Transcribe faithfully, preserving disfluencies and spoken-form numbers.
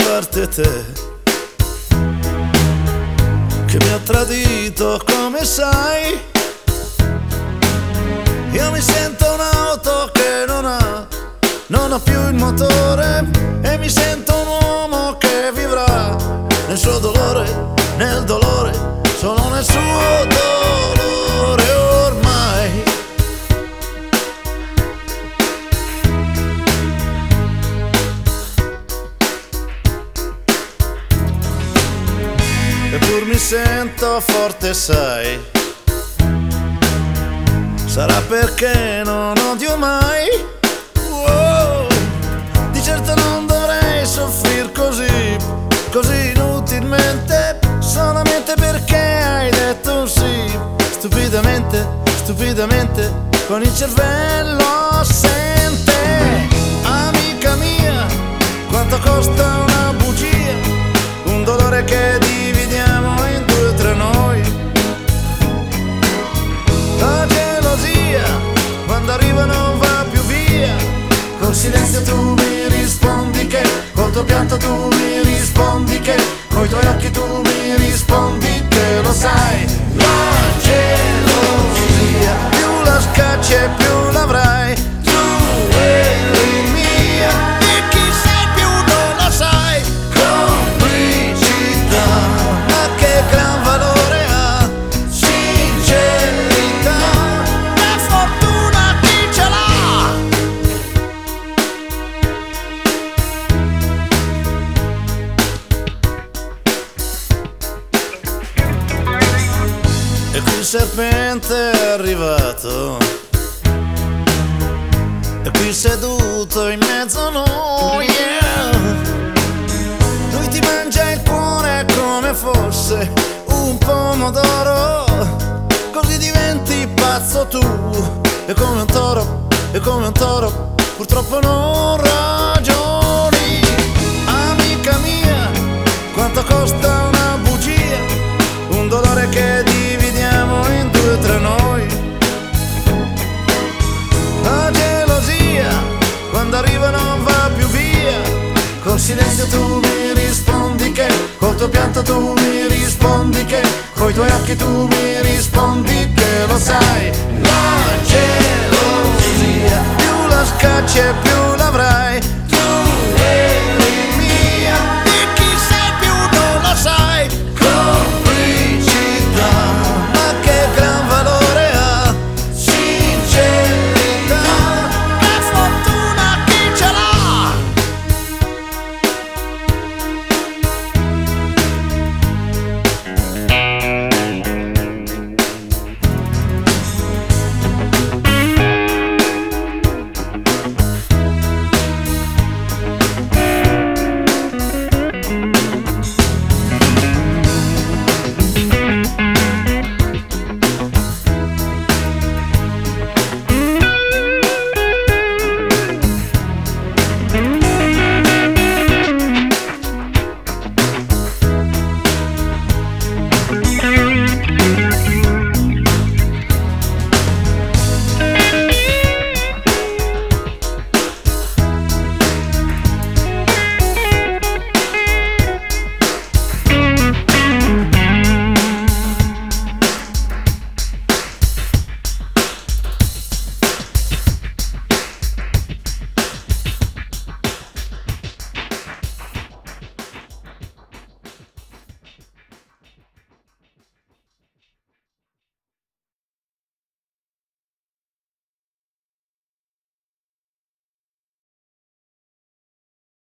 parte te, che mi ha tradito come sai. Io mi sento un'auto che non ha, non ha più il motore, e mi sento un uomo che vivrà nel suo dolore, nel dolore, solo nel suo dolore ormai. Eppur mi sento forte, sai, sarà perché non odio mai. Wow. Di certo non dovrei soffrir così, così inutilmente, solamente perché hai detto un sì. Stupidamente, stupidamente, con il cervello assente. Amica mia, quanto costa una bugia, un dolore che dividiamo in due tra noi. La gelosia, quando arriva non va più via, col silenzio tu mi rispondi che, col tuo pianto tu mi rispondi che, coi tuoi occhi tu mi rispondi che lo sai. La gelosia, più la scacci e più l'avrai, tu eri mia e chi sei più non lo sai. Complicità, ma che gran valore ha, sincerità, la fortuna chi ce l'ha. E qui il serpente è arrivato, e qui seduto in mezzo a noi, yeah. Lui ti mangia il cuore come fosse un pomodoro, così diventi pazzo tu, e come un toro, e come un toro, purtroppo non ragioni. Amica mia, quanto costa una bugia, un dolore che dividiamo in due tra noi. La gelosia, quando arriva non va più via, col silenzio tu mi rispondi che, col tuo pianto tu mi rispondi che, coi tuoi occhi tu mi rispondi che lo sai. La gelosia, più la scacci e più